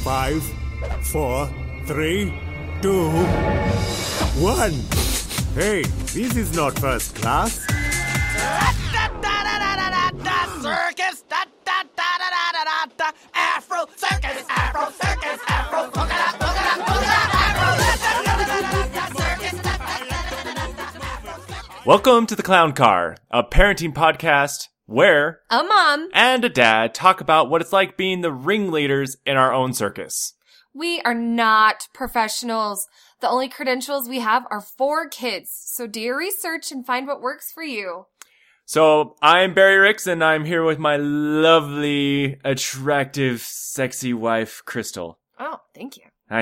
5, 4, 3, 2, 1. Hey, this is not first class. Circus, Afro circus, Afro circus, Afro polka dot, Welcome to the Clown Car, a parenting podcast where a mom and a dad talk about what it's like being the ringleaders in our own circus. We are not professionals. The only credentials we have are for kids. So do your research and find what works for you. So, I'm Barry Ricks, and I'm here with my lovely, attractive, sexy wife, Crystal. Oh, thank you. I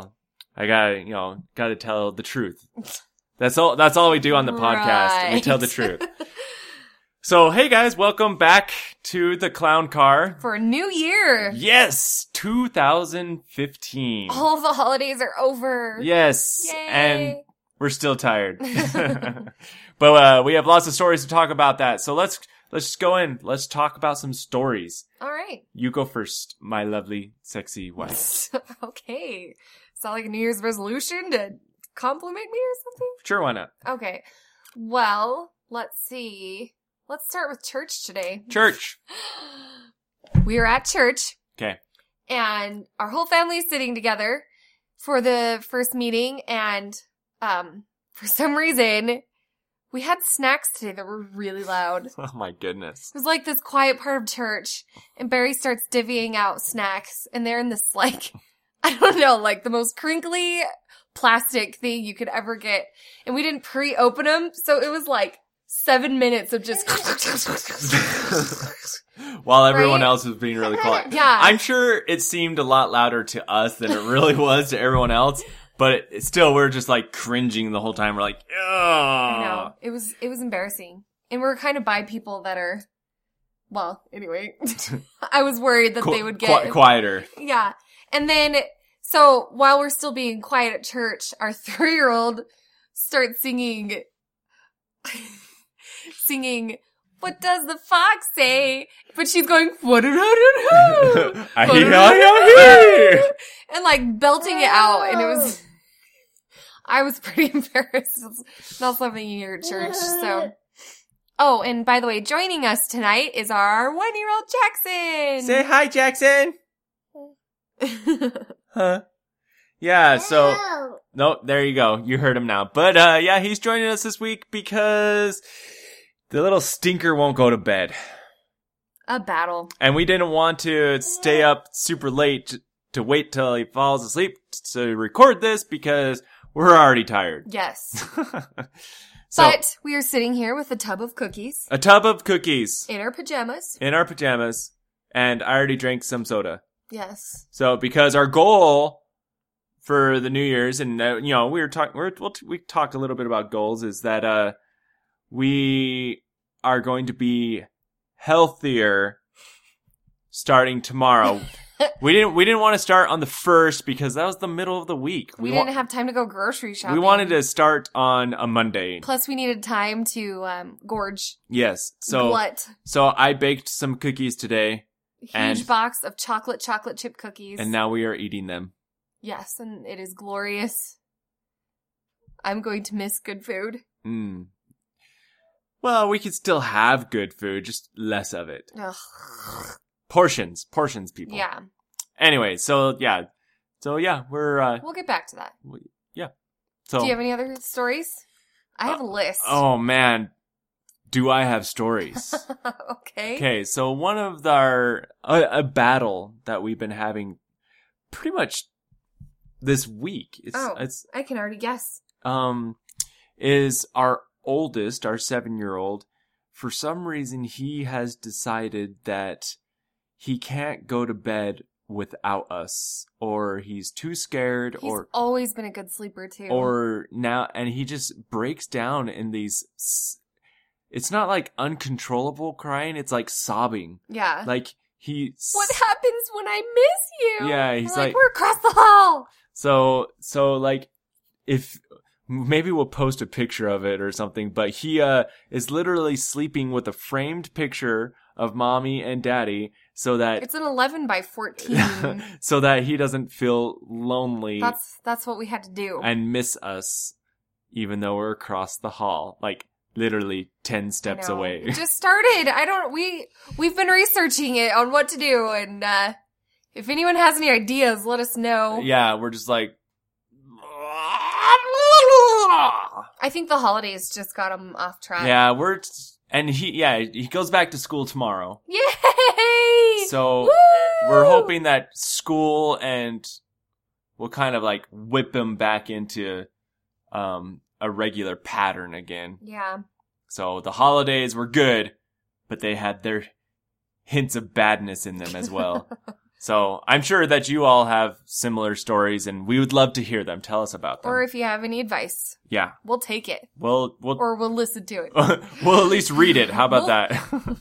gotta tell the truth. That's all we do on the podcast. We tell the truth. So, hey guys, welcome back to the Clown Car. For a new year. Yes, 2015. All the holidays are over. Yes, Yay. and we're still tired. But we have lots of stories to talk about that. So let's just go in. Let's talk about some stories. All right. You go first, my lovely, sexy wife. Okay. Is that like a New Year's resolution to compliment me or something? Sure, why not? Okay. Well, let's see. Let's start with church today. Church. We are at church. Okay. And our whole family is sitting together for the first meeting. And for some reason, we had snacks today that were really loud. It Oh my goodness. was like this quiet part of church. And Barry starts divvying out snacks. And they're in this, like, I don't know, like the most crinkly plastic thing you could ever get. And we didn't pre-open them. So it was like 7 minutes of just... While everyone Right? else was being really quiet. Yeah. I'm sure it seemed a lot louder to us than it really was to everyone else. But still, we're just like cringing the whole time. We're like, ugh. I know. It was embarrassing. And we're kind of by people that are, well, anyway. I was worried that they would get... quieter. Yeah. And then, so while we're still being quiet at church, our 3-year-old starts singing, what does the fox say? But she's going, what-a-da-da-da. And like belting it out. And it was, I was pretty embarrassed. It's not something you hear at church. So, oh, and by the way, joining us tonight is our 1-year-old Jackson. Say hi, Jackson. Huh? Yeah, so... No, there you go. You heard him now. But, yeah, he's joining us this week because the little stinker won't go to bed. A battle. And we didn't want to stay up super late to wait till he falls asleep to record this because we're already tired. Yes. So, But we are sitting here with a tub of cookies a tub of cookies in our pajamas. in our pajamas, and I already drank some soda. Yes. So, because our goal for the New Year's, and we talked a little bit about goals, is that we are going to be healthier starting tomorrow. we didn't want to start on the 1st because that was the middle of the week. We didn't have time to go grocery shopping. We wanted to start on a Monday. Plus, we needed time to gorge. Yes. So I baked some cookies today. Huge And- box of chocolate chip cookies. And now we are eating them. Yes, and it is glorious. I'm going to miss good food. Mm. Well, we can still have good food, just less of it. Ugh. Portions, people. Yeah. Anyway, so yeah, we're We'll get back to that. yeah. So Do you have any other stories? I have a list. oh man, do I have stories? Okay. Okay, so one of a battle that we've been having pretty much this week. It's I can already guess. is our oldest, our 7-year-old. For some reason, he has decided that he can't go to bed without us, or he's too scared, He's always been a good sleeper too. and he just breaks down in these. It's not like uncontrollable crying; it's like sobbing. Yeah. Like what happens when I miss you? Yeah, he's We're like we're across the hall. So like, if maybe we'll post a picture of it or something, but he is literally sleeping with a framed picture of mommy and daddy so that It's an 11 by 14. so that he doesn't feel lonely That's what we had to do. and miss us, even though we're across the hall, like literally 10 steps I know. away. It just started. We've been researching it on what to do, and if anyone has any ideas, let us know. Yeah, we're just like, I think the holidays just got him off track. yeah, he goes back to school tomorrow. Yay! So Woo! we're hoping that school and we'll kind of like whip him back into a regular pattern again. Yeah. So the holidays were good, but they had their hints of badness in them as well. So I'm sure that you all have similar stories, and we would love to hear them. Tell us about them. Or if you have any advice, Yeah, we'll take it. we'll Or we'll listen to it. we'll at least read it. How about that?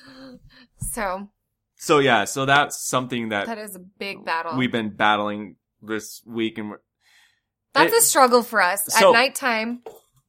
So, So that's something that that is a big battle. we've been battling this week, and That's a struggle for us So- at nighttime.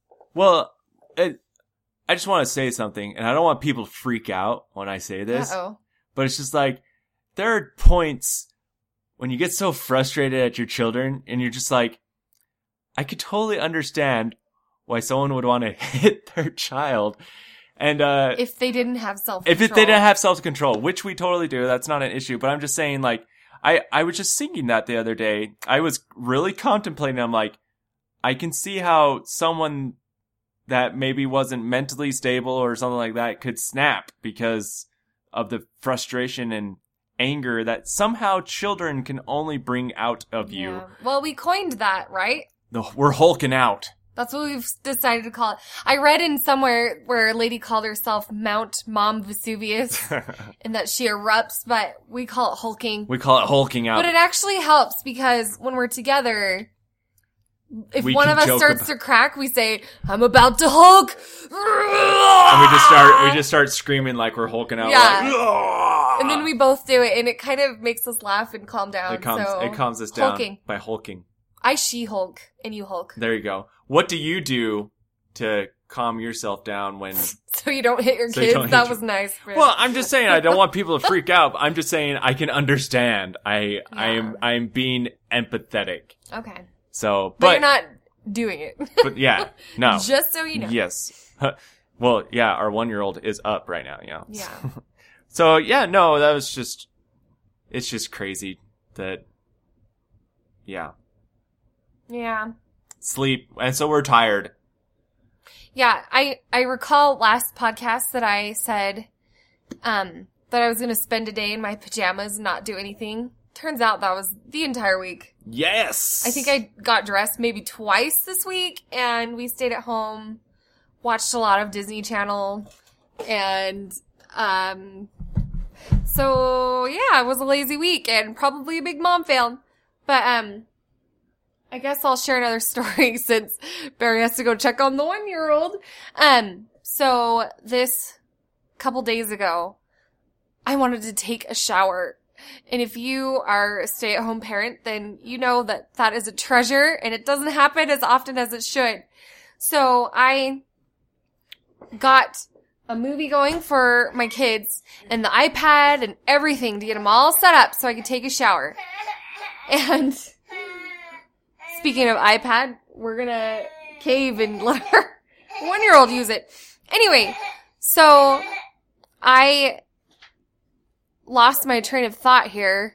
I just want to say something, and I don't want people to freak out when I say this, Uh-oh. but it's just like, there are points when you get so frustrated at your children, and you're just like, I could totally understand why someone would want to hit their child. And, If they didn't have self-control. if they didn't have self-control, which we totally do, that's not an issue, but I'm just saying, like, I was just thinking that the other day. I was really contemplating, I'm like, I can see how someone that maybe wasn't mentally stable or something like that could snap because of the frustration and anger that somehow children can only bring out of you. Yeah. Well, we coined that, right? We're hulking out. That's what we've decided to call it. I read in somewhere where a lady called herself Mount Mom Vesuvius and that she erupts, but we call it hulking. We call it hulking out. But it actually helps because when we're together, if We one can of us joke starts about- to crack, we say, "I'm about to hulk." And we just start screaming like we're hulking out. Yeah. Like, And then we both do it, and it kind of makes us laugh and calm down. it calms us down hulking. by hulking. I she-hulk, and you hulk. There you go. What do you do to calm yourself down when... So you don't hit your So you kids? don't hit That your- was nice. Friend. Well, I'm just saying I don't want people to freak out. I'm just saying I can understand. I am being empathetic. Okay. So, But you're not doing it. But yeah, no. Just so you know. Yes. Well, yeah, our 1-year-old is up right now, yeah. Yeah. So, yeah, no, that was just, it's just crazy that, yeah, Yeah. sleep. And so we're tired. Yeah. I recall last podcast that I said, that I was going to spend a day in my pajamas and not do anything. Turns out that was the entire week. Yes! I think I got dressed maybe twice this week, and we stayed at home, watched a lot of Disney Channel, and, so, yeah, it was a lazy week, and probably a big mom fail. But, I guess I'll share another story since Barry has to go check on the 1-year-old. So this couple days ago, I wanted to take a shower. And if you are a stay-at-home parent, then you know that that is a treasure and it doesn't happen as often as it should. So I got a movie going for my kids and the iPad and everything to get them all set up so I could take a shower. And speaking of iPad, we're gonna cave and let our 1-year-old use it. Anyway, so I lost my train of thought here.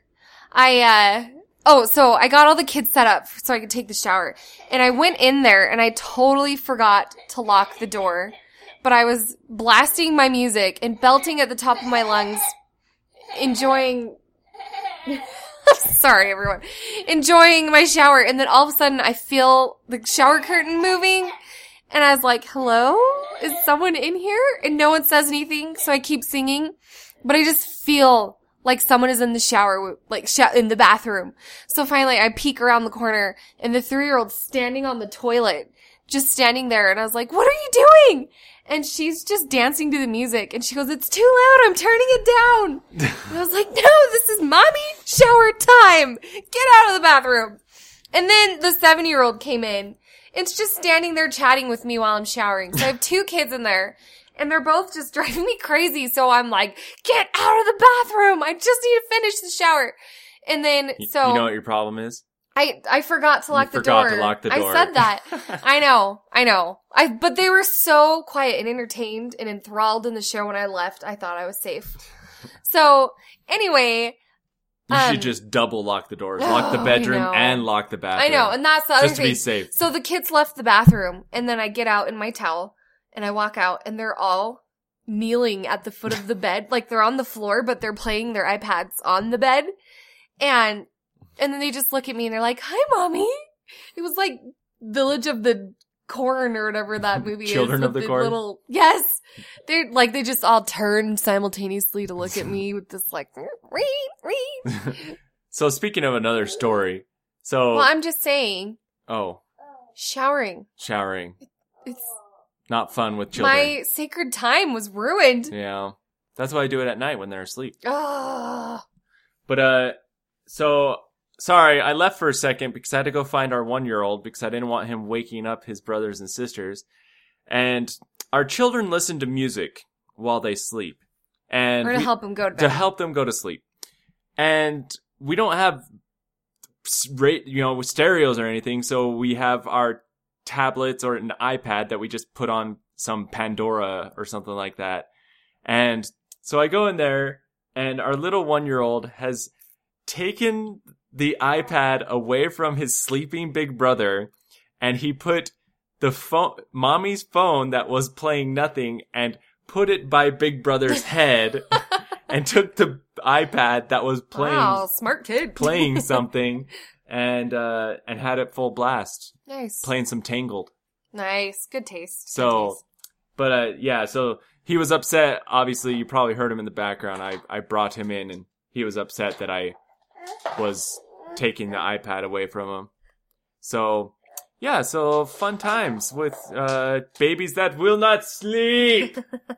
So I got all the kids set up so I could take the shower. And I went in there and I totally forgot to lock the door. But I was blasting my music and belting at the top of my lungs, enjoying... Sorry, everyone. Enjoying my shower. And then all of a sudden I feel the shower curtain moving. And I was like, hello? Is someone in here? And no one says anything. So I keep singing. But I just feel like someone is in the shower, in the bathroom. So finally I peek around the corner and the 3-year-old's standing on the toilet, just standing there. And I was like, what are you doing? And she's just dancing to the music. And she goes, it's too loud. I'm turning it down. And I was like, no, this is mommy shower time. Get out of the bathroom. And then the 7-year-old came in. It's just standing there chatting with me while I'm showering. So I have 2 kids in there. And they're both just driving me crazy. So I'm like, get out of the bathroom. I just need to finish the shower. And then, so. You know what your problem is? I forgot to lock the door. You forgot to lock the door. I said that. I know. But they were so quiet and entertained and enthralled in the show when I left. I thought I was safe. So, anyway. You should just double lock the doors. Lock the bedroom and lock the bathroom. I know, and that's the other thing. Just to be safe. So the kids left the bathroom, and then I get out in my towel, and I walk out, and they're all kneeling at the foot of the bed. Like, they're on the floor, but they're playing their iPads on the bed. And then they just look at me, and they're like, hi, Mommy. It was like Village of the Corn or whatever that movie Children is. of the Corn? Yes. They're like, they just all turn simultaneously to look at me with this like, read. So speaking of another story, Well, I'm just saying. Oh. Showering. It's not fun with children. My sacred time was ruined. Yeah. That's why I do it at night when they're asleep. Oh. But, so, sorry, I left for a second because I had to go find our 1-year-old because I didn't want him waking up his brothers and sisters. And our children listen to music while they sleep. And or to help them go to bed. To help them go to sleep. And we don't have, stereos or anything, so we have our tablets or an iPad that we just put on some Pandora or something like that. And so I go in there, and our little 1-year-old has taken the iPad away from his sleeping big brother, and he put the mommy's phone that was playing nothing and put it by big brother's head and took the iPad that was playing. Wow, smart kid. Playing something and had it full blast. Nice. Playing some Tangled. Nice. Good taste. So, Good taste. but yeah, so he was upset. Obviously, you probably heard him in the background. I brought him in, and he was upset that I was taking the iPad away from him. So, yeah, so fun times with babies that will not sleep.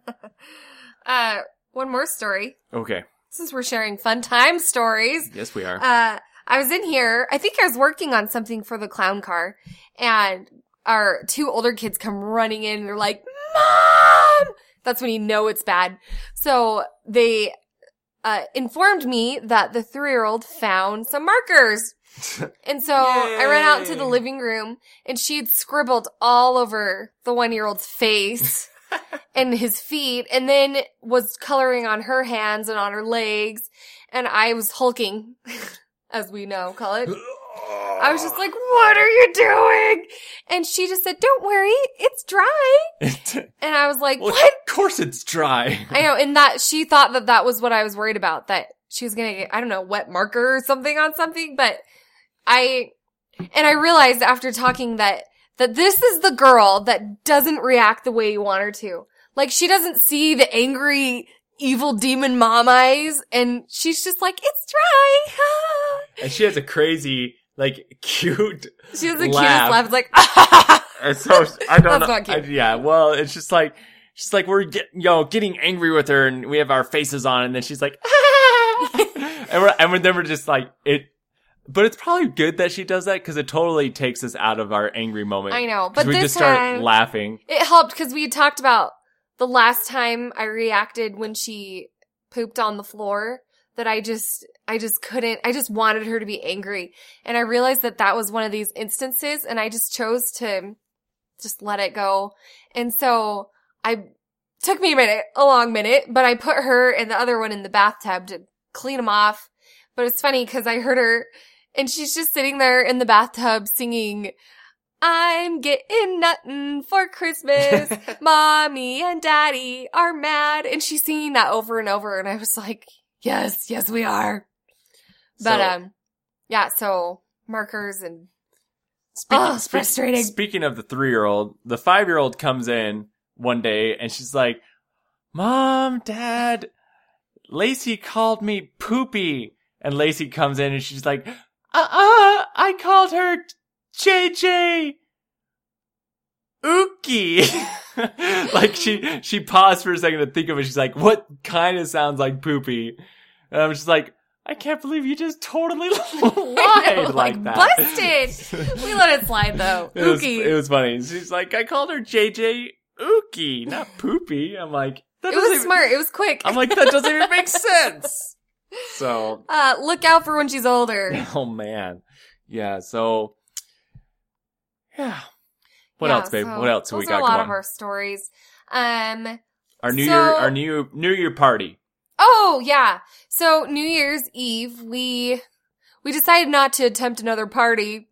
One more story. Okay. Since we're sharing fun time stories. Yes, we are. I was in here. I think I was working on something for the clown car, and our 2 older kids come running in, and they're like, Mom! That's when you know it's bad. So they informed me that the 3-year-old found some markers. And so I ran out into the living room, and she had scribbled all over the 1-year-old's face and his feet, and then was coloring on her hands and on her legs, and I was hulking, as we call it. I was just like, what are you doing? And she just said, don't worry, it's dry. And I was like, well, what? Of course it's dry. I know, and that she thought that was what I was worried about, that she was gonna get, I don't know, wet marker or something on something, but I realized after talking that this is the girl that doesn't react the way you want her to. Like, she doesn't see the angry, evil demon mom eyes, and she's just like, it's dry. And she has a crazy, like, cute She has the laugh. cutest laugh. It's like, And so, I don't know. That's not cute. Yeah, well, it's just like, she's like, we're getting angry with her, and we have our faces on, and then she's like, and then we're just like, but it's probably good that she does that, because it totally takes us out of our angry moment. I know, but we this just start time, laughing. It helped because we had talked about the last time I reacted when she pooped on the floor, that I just couldn't, I just wanted her to be angry. And I realized that was one of these instances, and I just chose to just let it go. And so took me a long minute, but I put her and the other one in the bathtub to clean them off. But it's funny because I heard her, and she's just sitting there in the bathtub singing, I'm getting nothing for Christmas. Mommy and Daddy are mad. And she's singing that over and over. And I was like, yes, we are. But, yeah, so markers and frustrating. Speaking of the 3-year-old, the 5-year-old comes in one day and she's like, Mom, Dad, Lacey called me poopy. And Lacey comes in and she's like, I called her JJ Ookie. Like she paused for a second to think of it. She's like, what kind of sounds like poopy? And I'm just like, I can't believe you just totally lied like that. Busted. We let it slide though. Ookie. It was funny. She's like, I called her JJ Ookie, not poopy. I'm like, that It doesn't was even- smart. It was quick. I'm like, that doesn't even make sense. So, Look out for when she's older. oh man. Yeah, so, yeah. What Yeah, else, babe? so What else have we those are got a lot going? of our stories. Our New so- New Year party. Oh, yeah. So New Year's Eve, we decided not to attempt another party.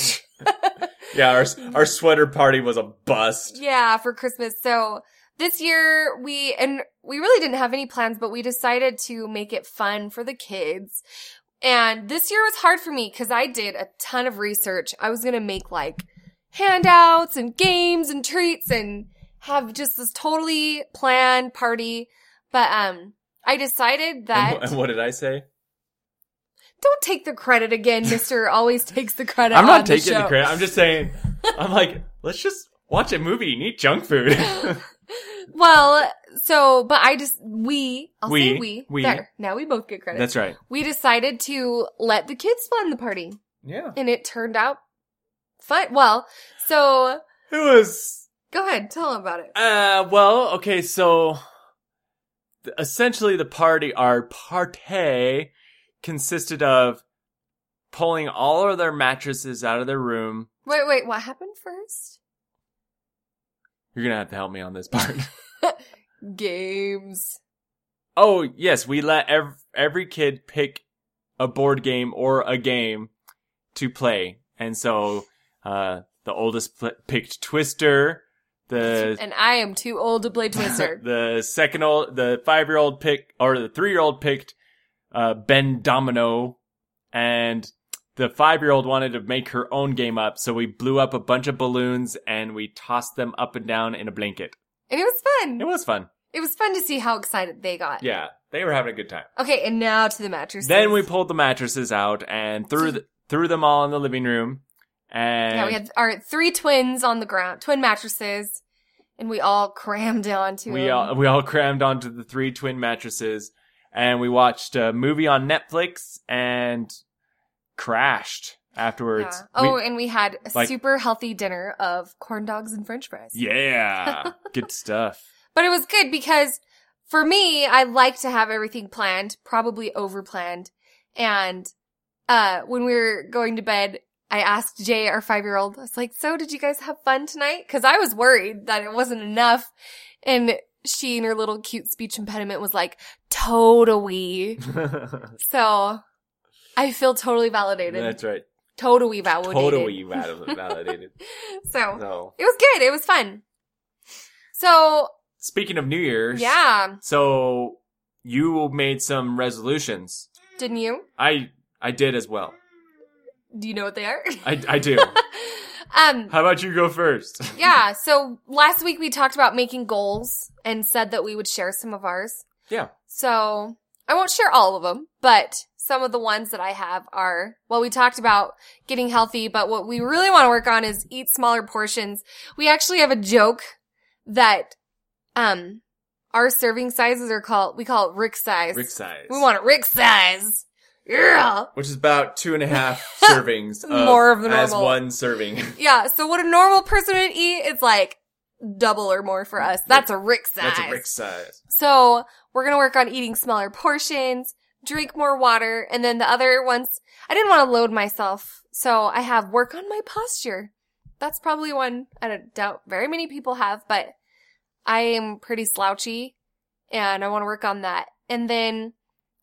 Yeah, our sweater party was a bust. Yeah, for Christmas. So this year we really didn't have any plans, but we decided to make it fun for the kids. And this year was hard for me because I did a ton of research. I was going to make like handouts and games and treats and have just this totally planned party. But, I decided that... And what did I say? Don't take the credit again, Mr. Always takes the credit I'm on not the taking show. the credit. I'm just saying, I'm like, let's just watch a movie and eat junk food. Well, so, but I'll say we. We. There, now we both get credit. That's right. We decided to let the kids plan the party. Yeah. And it turned out fun. Well, so, It was, go ahead, tell them about it. well, okay, so, essentially our party consisted of pulling all of their mattresses out of their room. Wait, what happened first? You're gonna have to help me on this part. Games. Oh, yes, we let every kid pick a board game or a game to play. And so, the oldest picked Twister, And I am too old to play Twister. the 5-year-old the 3-year-old picked, Ben Domino, and the 5-year-old wanted to make her own game up, so we blew up a bunch of balloons and we tossed them up and down in a blanket. And it was fun. It was fun. It was fun to see how excited they got. Yeah, they were having a good time. Okay, and now to the mattresses. Then we pulled the mattresses out and threw them all in the living room. And Yeah, we had our 3 twins on the ground, twin mattresses, and we all crammed onto we them. all crammed onto the 3 twin mattresses, and we watched a movie on Netflix and crashed afterwards. Yeah. Oh, and we had a like- super healthy dinner of corn dogs and french fries. Yeah, good stuff. But it was good because for me, I like to have everything planned, probably over-planned. And when we were going to bed, I asked Jay, our 5-year-old, I was like, so did you guys have fun tonight? Because I was worried that it wasn't enough. And she, in her little cute speech impediment, was like, totally. So I feel totally validated. That's right. Totally validated. Totally validated. So So, it was good. It was fun. So, speaking of New Year's, yeah. so you made some resolutions. Didn't you? I did as well. Do you know what they are? I do. How about you go first? Yeah. So last week we talked about making goals and said that we would share some of ours. Yeah. So I won't share all of them, but some of the ones that I have are, well, we talked about getting healthy, but what we really want to work on is eat smaller portions. We actually have a joke that, our serving sizes we call it Rick size. Rick size. We want it Rick size. Yeah. Which is about 2.5 servings More of the as normal. one serving. Yeah. So what a normal person would eat, it's like double or more for us. That's a Rick size. That's a Rick size. So we're going to work on eating smaller portions, drink more water, and then the other ones, I didn't want to load myself. So I have work on my posture. That's probably one I don't doubt very many people have, but I am pretty slouchy and I want to work on that. And then,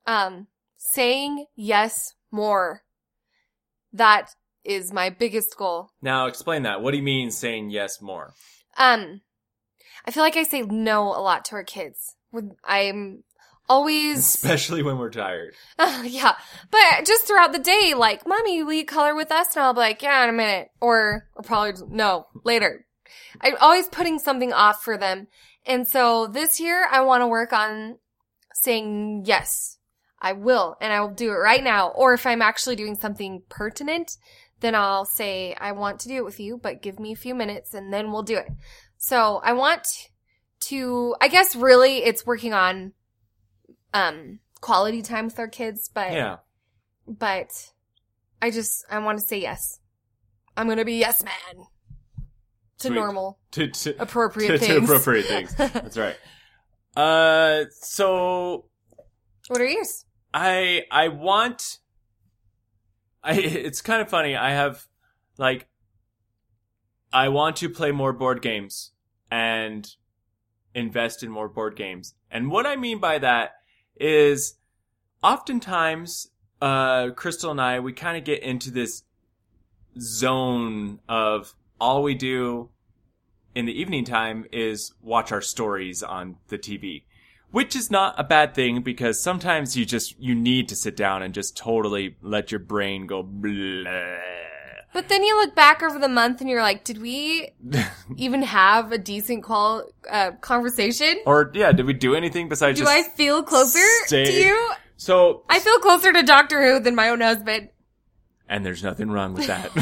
saying yes more. That is my biggest goal. Now explain that. What do you mean saying yes more? I feel like I say no a lot to our kids. I'm always... Especially when we're tired. Yeah. But just throughout the day, like, Mommy, will you color with us? And I'll be like, yeah, in a minute. Or probably, no, later. I'm always putting something off for them. And so this year, I want to work on saying yes. I will, and I will do it right now. Or if I'm actually doing something pertinent, then I'll say, I want to do it with you, but give me a few minutes and then we'll do it. So I want to, I guess really it's working on, quality time with our kids, but, Yeah. but I want to say yes. I'm going to be yes man. Sweet. normal, to appropriate to things. appropriate things. That's right. So What are yours? it's kind of funny. I want to play more board games and invest in more board games. And what I mean by that is oftentimes, Crystal and I, we kind of get into this zone of all we do in the evening time is watch our stories on the TV. Which is not a bad thing because sometimes you need to sit down and just totally let your brain go blah. But then you look back over the month and you're like, did we even have a decent conversation? Or, yeah, did we do anything besides Do just I feel closer stay- to you? So, I feel closer to Doctor Who than my own husband. and there's nothing wrong with that.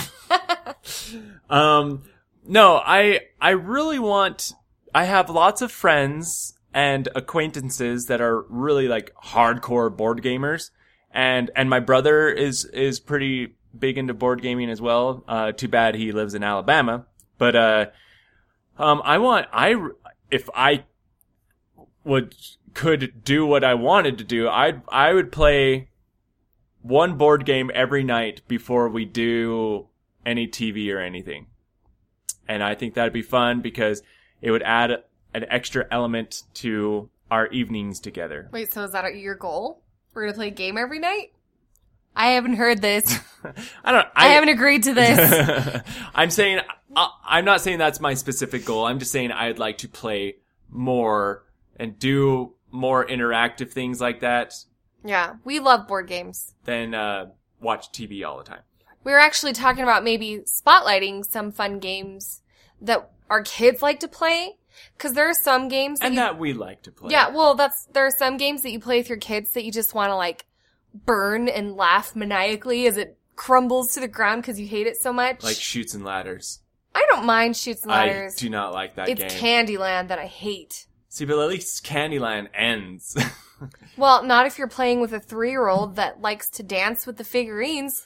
No, I really I have lots of friends and acquaintances that are really like hardcore board gamers. And my brother is pretty big into board gaming as well. Too bad he lives in Alabama. But, if I could do what I wanted to do, I would play one board game every night before we do any TV or anything. And I think that'd be fun because it would add an extra element to our evenings together. Wait, so is that your goal? We're going to play a game every night? I haven't heard this. I haven't agreed to this. I'm not saying that's my specific goal. I'm just saying I'd like to play more and do more interactive things like that Yeah, we love board games. than watch TV all the time. We were actually talking about maybe spotlighting some fun games that our kids like to play. Because there are some games that That we like to play. Yeah, well, there are some games that you play with your kids that you just want to, like, burn and laugh maniacally as it crumbles to the ground because you hate it so much. Like Chutes and Ladders. I don't mind Chutes and Ladders. I do not like that It's game. Candyland that I hate. See, but at least Candyland ends. Well, not if you're playing with a 3-year-old that likes to dance with the figurines.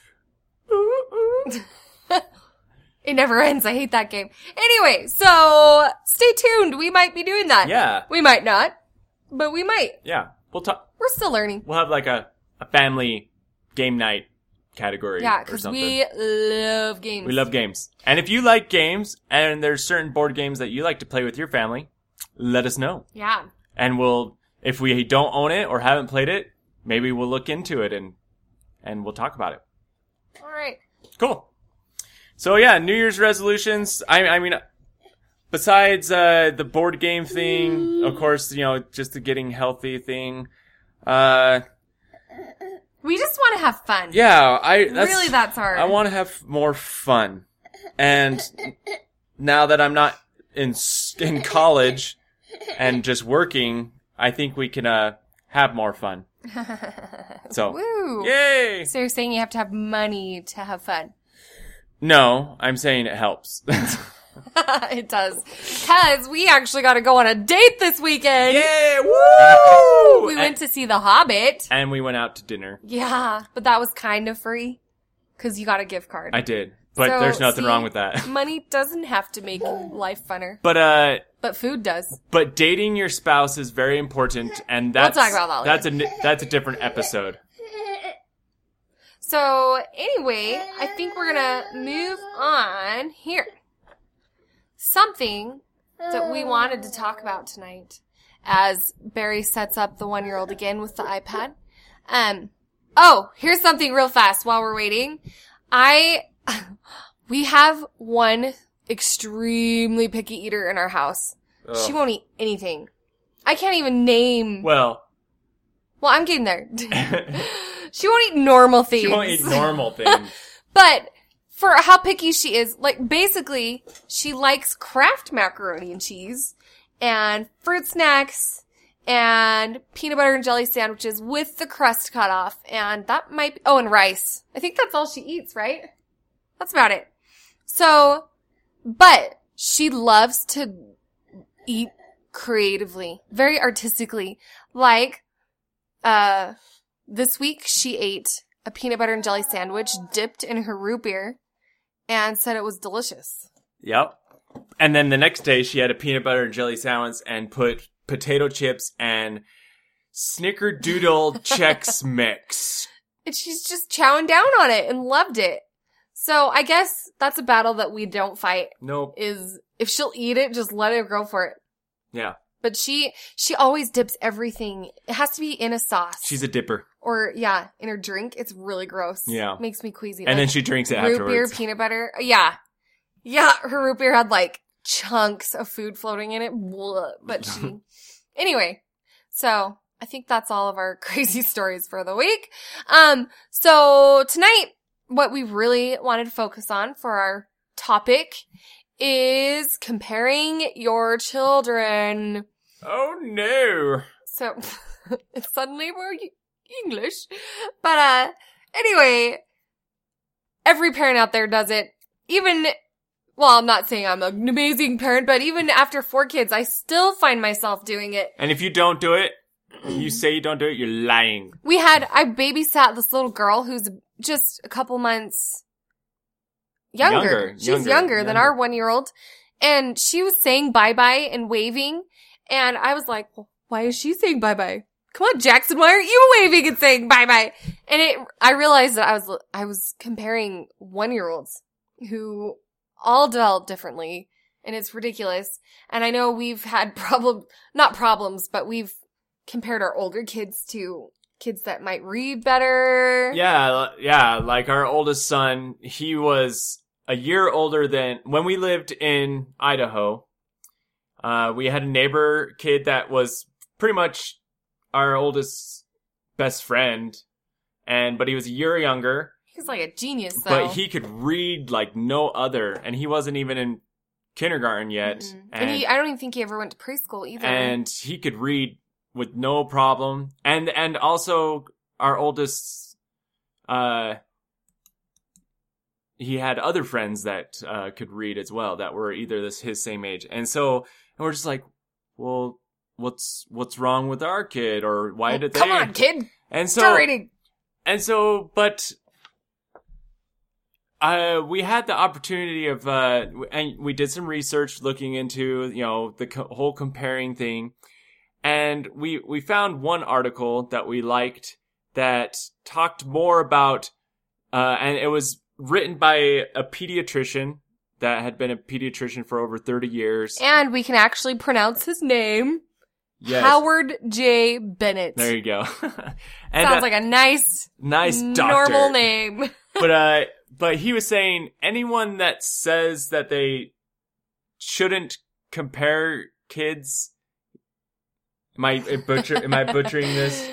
It never ends. I hate that game. Anyway, so stay tuned. We might be doing that. Yeah. We might not, but we might. Yeah. We'll talk. We're still learning. We'll have like a family game night category. Yeah, or because something. we love games. We love games. And if you like games and there's certain board games that you like to play with your family, let us know. Yeah. And if we don't own it or haven't played it, maybe we'll look into it and we'll talk about it. All right. Cool. So yeah, New Year's resolutions. I mean, besides the board game thing, of course, just the getting healthy thing. We just want to have fun. Yeah, That's our... I want to have more fun. And now that I'm not in college and just working, I think we can have more fun. So, Woo. yay! So you're saying you have to have money to have fun? No, I'm saying it helps. It does. Because we actually got to go on a date this weekend. Yay! Woo! We went to see The Hobbit. And we went out to dinner. Yeah, but that was kind of free. Because you got a gift card. I did. But So, there's nothing see, wrong with that. Money doesn't have to make life funner. But food does. But dating your spouse is very important, and that's talk about that later. that's a different episode. So, anyway, I think we're gonna move on here. Something that we wanted to talk about tonight as Barry sets up the 1-year-old again with the iPad. Here's something real fast while we're waiting. We have one extremely picky eater in our house. Ugh. She won't eat anything. I can't even name... Well, I'm getting there. She won't eat normal things. she won't eat normal things. But for how picky she is, like, basically, she likes Kraft macaroni and cheese and fruit snacks and peanut butter and jelly sandwiches with the crust cut off. And that might be, and rice. I think that's all she eats, right? That's about it. So, but she loves to eat creatively, very artistically. Like, this week she ate a peanut butter and jelly sandwich dipped in her root beer and said it was delicious. Yep. And then the next day, she had a peanut butter and jelly sandwich and put potato chips and Snickerdoodle Chex Mix. And she's just chowing down on it and loved it. So I guess that's a battle that we don't fight. Nope. Is if she'll eat it, just let her go for it. Yeah. But she always dips everything. It has to be in a sauce. She's a dipper. Or, yeah, in her drink. It's really gross. Yeah. Makes me queasy. And then she drinks it afterwards. Root beer, peanut butter. Yeah. Yeah, her root beer had like chunks of food floating in it. Blah, but she... Anyway, so I think that's all of our crazy stories for the week. So tonight, what we really wanted to focus on for our topic is comparing your children. Oh, no. So, it's suddenly more English. But, anyway, every parent out there does it. Even, well, I'm not saying I'm an amazing parent, but even after 4 kids, I still find myself doing it. And if you don't do it, you say you don't do it, you're lying. I babysat this little girl who's just a couple months younger. She's younger than our 1-year-old. And she was saying bye-bye and waving. And I was like, well, why is she saying bye-bye? Come on, Jackson, why aren't you waving and saying bye-bye? And I realized that I was comparing 1-year-olds who all develop differently. And it's ridiculous. And I know we've had not problems, but we've compared our older kids to kids that might read better. Yeah, like our oldest son, he was a year older than when we lived in Idaho. We had a neighbor kid that was pretty much our oldest best friend, but he was a year younger. He's like a genius, though. But he could read like no other, and he wasn't even in kindergarten yet. Mm-hmm. And I don't even think he ever went to preschool either. And he could read with no problem. And also our oldest, he had other friends that could read as well that were either his same age. And we're just like, well, what's wrong with our kid, or why did they? Come on, kid. And start reading. But we had the opportunity of, and we did some research looking into, the whole comparing thing. And we found one article that we liked that talked more about, and it was written by a pediatrician that had been a pediatrician for over 30 years. And we can actually pronounce his name. Yes. Howard J. Bennett. There you go. Sounds like a nice doctor. Normal name. But he was saying anyone that says that they shouldn't compare kids. Am I butchering this?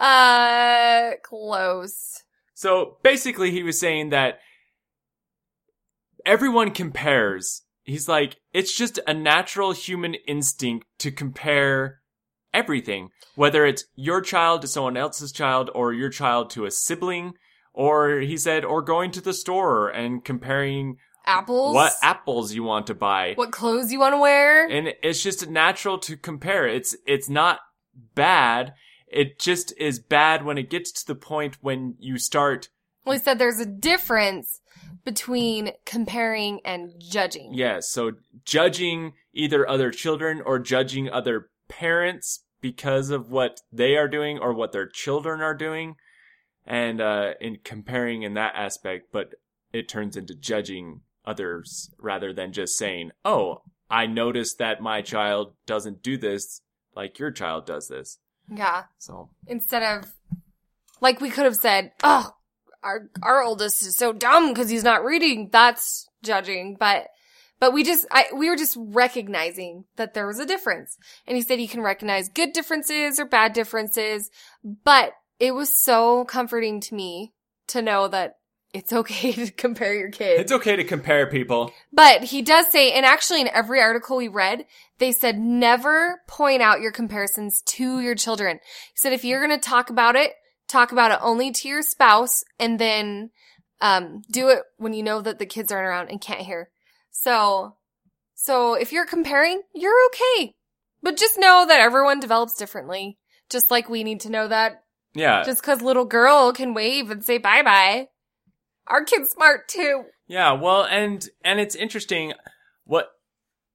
Close. So basically he was saying that everyone compares. He's like, it's just a natural human instinct to compare everything. Whether it's your child to someone else's child, or your child to a sibling, or he said, or going to the store and comparing apples, what apples you want to buy, what clothes you want to wear. And it's just natural to compare. It's not bad. It just is bad when it gets to the point when you start. Well, he said there's a difference between comparing and judging. Yes, so judging either other children or judging other parents because of what they are doing or what their children are doing, and in comparing in that aspect, but it turns into judging others rather than just saying, oh, I noticed that my child doesn't do this like your child does this. Yeah. So instead of, like, we could have said, oh, our oldest is so dumb because he's not reading. That's judging. But we were just recognizing that there was a difference. And he said you can recognize good differences or bad differences. But it was so comforting to me to know that it's okay to compare your kids. It's okay to compare people. But he does say, and actually in every article we read, they said never point out your comparisons to your children. He said if you're going to talk about it only to your spouse, and then do it when you know that the kids aren't around and can't hear. So if you're comparing, you're okay. But just know that everyone develops differently. Just like we need to know that. Yeah. Just because little girl can wave and say bye-bye. Our kid's smart too. Yeah, well, and it's interesting. What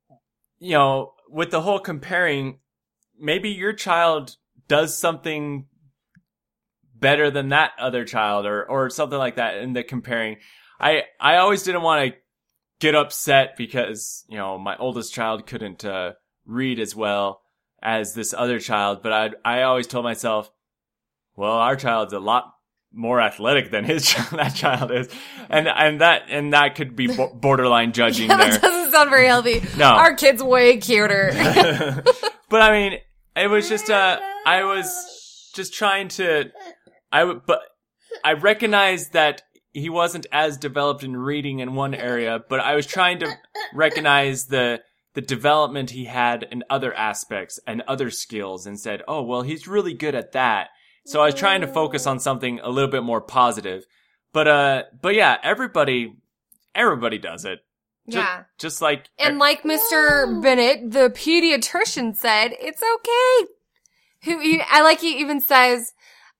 you know, with the whole comparing, maybe your child does something better than that other child or something like that in the comparing. I always didn't want to get upset because, you know, my oldest child couldn't read as well as this other child, but I always told myself, well, our child's a lot more athletic than that child is, and that could be borderline judging there. That doesn't sound very healthy. No, our kid's way cuter. But I mean, it was just I was just trying to but I recognized that he wasn't as developed in reading in one area, but I was trying to recognize the development he had in other aspects and other skills, and said, oh, well, he's really good at that. So I was trying to focus on something a little bit more positive. But yeah, everybody does it. Just like... And like Mr. Bennett, the pediatrician, said, it's okay. He even says,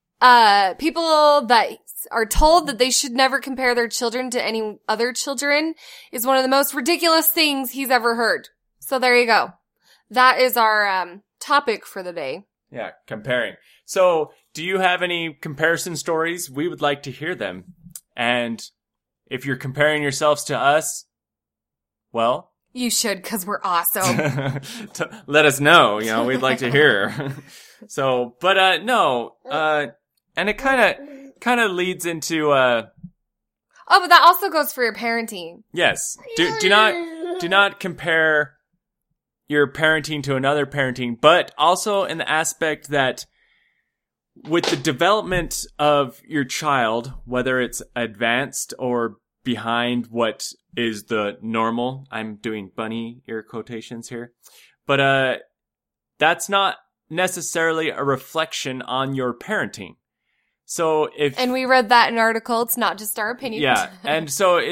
people that are told that they should never compare their children to any other children is one of the most ridiculous things he's ever heard. So there you go. That is our topic for the day. Yeah, comparing. So, do you have any comparison stories? We would like to hear them. And if you're comparing yourselves to us, well... You should, because we're awesome. Let us know. You know, we'd like to hear. So, but no. And it kind of leads into... Oh, but that also goes for your parenting. Yes. Do not compare your parenting to another parenting, but also in the aspect that with the development of your child, whether it's advanced or behind what is the normal, I'm doing bunny ear quotations here, but that's not necessarily a reflection on your parenting. So and we read that in an article, it's not just our opinion. Yeah, and so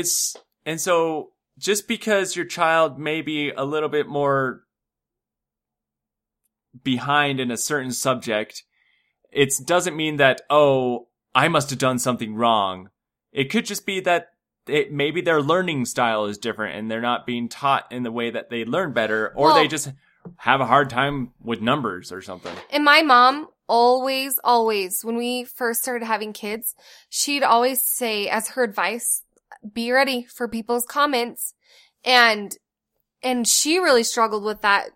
just because your child may be a little bit more behind in a certain subject, it doesn't mean that, oh, I must have done something wrong. It could just be that maybe their learning style is different and they're not being taught in the way that they learn better, or they just have a hard time with numbers or something. And my mom always, when we first started having kids, she'd always say as her advice, be ready for people's comments. And she really struggled with that.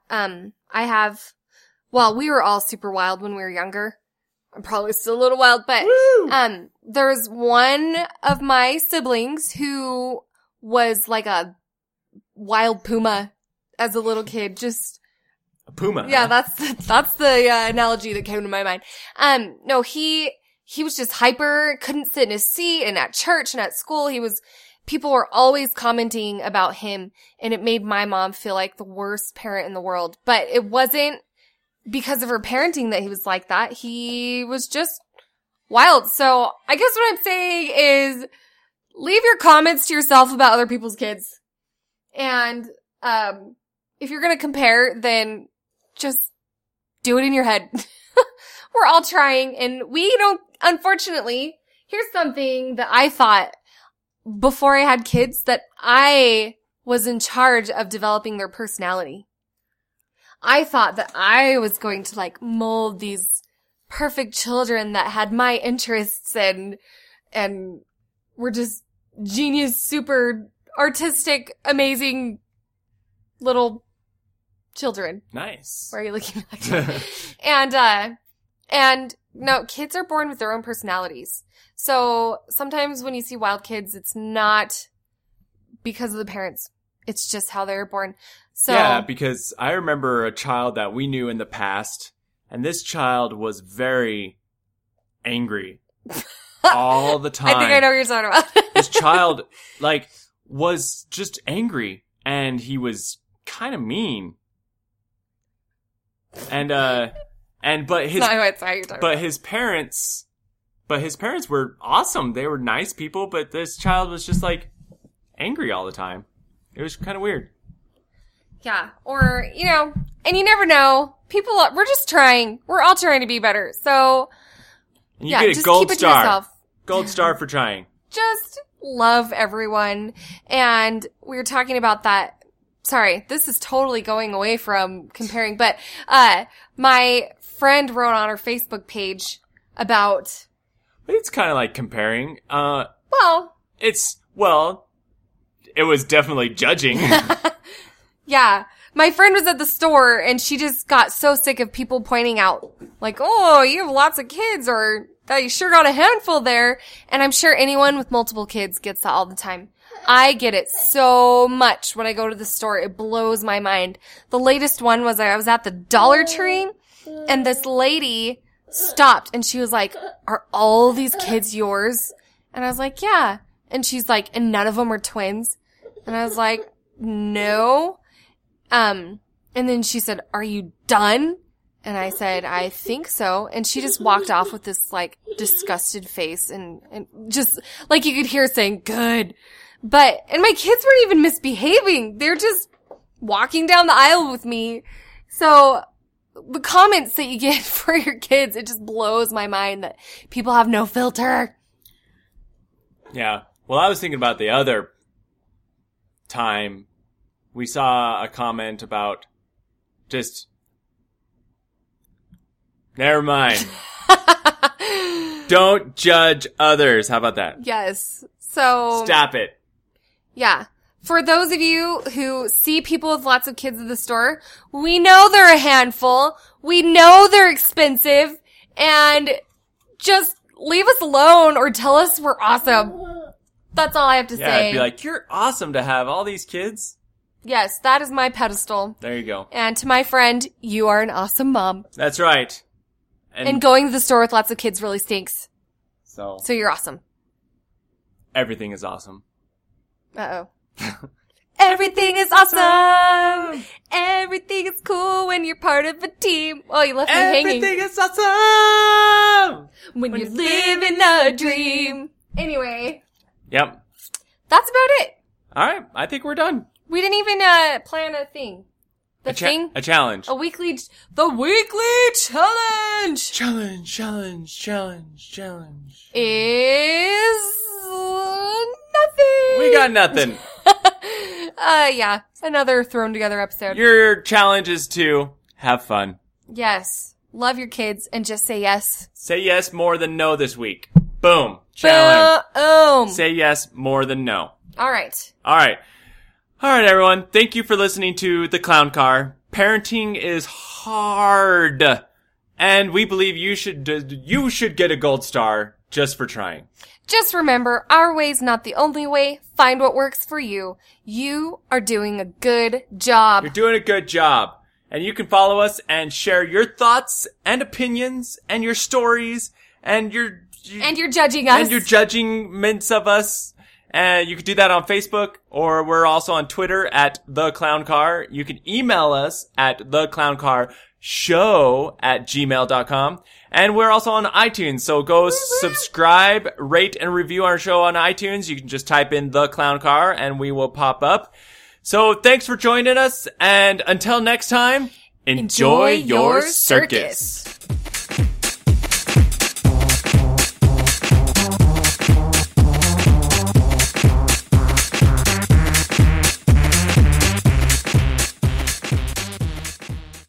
We were all super wild when we were younger. I'm probably still a little wild, but, there's one of my siblings who was like a wild puma as a little kid, just. A puma. Yeah, that's the analogy that came to my mind. No, he was just hyper, couldn't sit in his seat, and at church and at school, people were always commenting about him, and it made my mom feel like the worst parent in the world. But it wasn't because of her parenting that he was like that. He was just wild. So I guess what I'm saying is leave your comments to yourself about other people's kids. And, if you're going to compare, then just do it in your head. We're all trying, and we don't, unfortunately, here's something that I thought before I had kids, that I was in charge of developing their personality. I thought that I was going to mold these perfect children that had my interests and were just genius, super artistic, amazing little children. Nice. Why are you looking like that? And no, kids are born with their own personalities. So sometimes when you see wild kids, it's not because of the parents. It's just how they were born. So yeah, because I remember a child that we knew in the past, and this child was very angry all the time. I think I know what you're talking about. This child, was just angry, and he was kind of mean. But his parents were awesome. They were nice people, but this child was just angry all the time. It was kind of weird. Yeah. Or, and you never know. We're just trying. We're all trying to be better. So, and you get a just gold keep it star. To yourself. Gold star for trying. Just love everyone. And we were talking about that sorry, this is totally going away from comparing, but, my friend wrote on her Facebook page about, It's kind of like comparing. well, It was definitely judging. yeah. My friend was at the store and she just got so sick of people pointing out, like, oh, you have lots of kids, or that you sure got a handful there. And I'm sure anyone with multiple kids gets that all the time. I get it so much when I go to the store. It blows my mind. The latest one was I was at the Dollar Tree and this lady stopped and she was like, are all these kids yours? And I was like, yeah. And she's like, and none of them are twins? And I was like, no. And then she said, are you done? And I said, I think so. And she just walked off with this like disgusted face and just like you could hear saying, good. And my kids weren't even misbehaving. They're just walking down the aisle with me. So the comments that you get for your kids, it just blows my mind that people have no filter. Yeah. Well, I was thinking about the other time we saw a comment about just... Never mind. Don't judge others. How about that? Yes. So... Stop it. Yeah. For those of you who see people with lots of kids at the store, we know they're a handful. We know they're expensive. And just leave us alone or tell us we're awesome. That's all I have to Yeah, say. I'd be like, you're awesome to have all these kids. Yes, that is my pedestal. There you go. And to my friend, you are an awesome mom. That's right. And going to the store with lots of kids really stinks. So So you're awesome. everything is awesome. Uh-oh. Everything is awesome! Everything is cool when you're part of a team. Oh, you left me hanging. Everything is awesome! When you're living a dream. Anyway, Yep. that's about it. All right. I think we're done. We didn't even plan a thing. The A thing? challenge. The weekly challenge Challenge. is nothing. We got nothing. Yeah. Another thrown together episode. Your challenge is to have fun. Yes. Love your kids and just say yes. Say yes more than no this week. Boom. Challenge. Boom. Say yes more than no. All right. All right. All right, everyone. Thank you for listening to The Clown Car. Parenting is hard. And we believe you should get a gold star just for trying. Just remember, our way's not the only way. Find what works for you. You are doing a good job. You're doing a good job. And you can follow us and share your thoughts and opinions and your stories and your judging us. and your judgments of us. And you can do that on Facebook, or we're also on Twitter at The Clown Car. You can email us at theclownshow@gmail.com. And we're also on iTunes, so go subscribe, rate, and review our show on iTunes. You can just type in The Clown Car, and we will pop up. So thanks for joining us, and until next time, enjoy your circus.